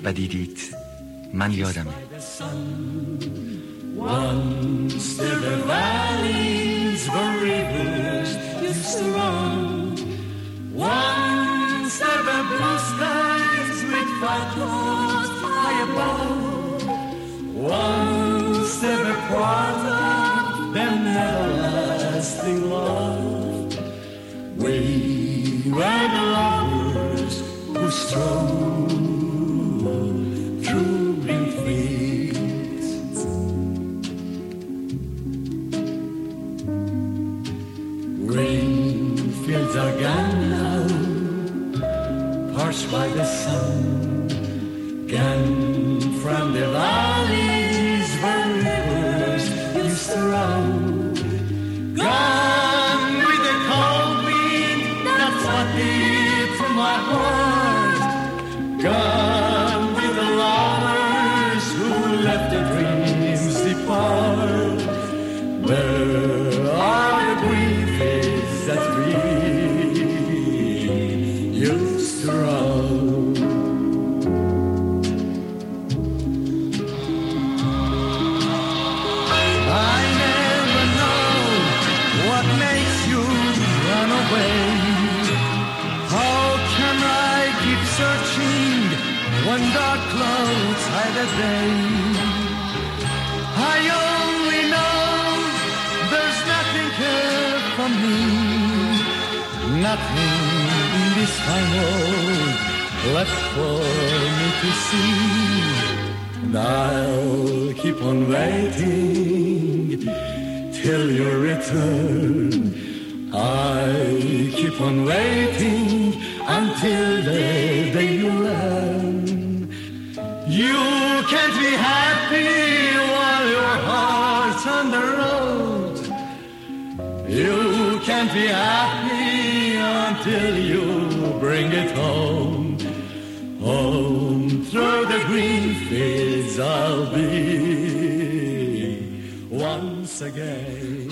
بدیدید من یادمه. Once there were valleys where rivers used to run. Once there were blue skies with far clouds high above. Once there were part of them everlasting love. We were the lovers who strove through green fields. Green fields are gone now, parched by the sun, gone from the valleys where rivers used to run. Gone with the cold wind that fought deep from my heart. Gone with the lovers who left the dreams depart. Where are the green fields that we used to run? I never know what makes you run away. How can I keep searching when dark clouds hide the day? I only know there's nothing here for me, nothing in this fine world left for me to see. And I'll keep on waiting till you return. I'll keep on waiting until the day you learn. You can't be happy while your heart's on the road. You can't be happy until you bring it home. Home through the green fields I'll be once again.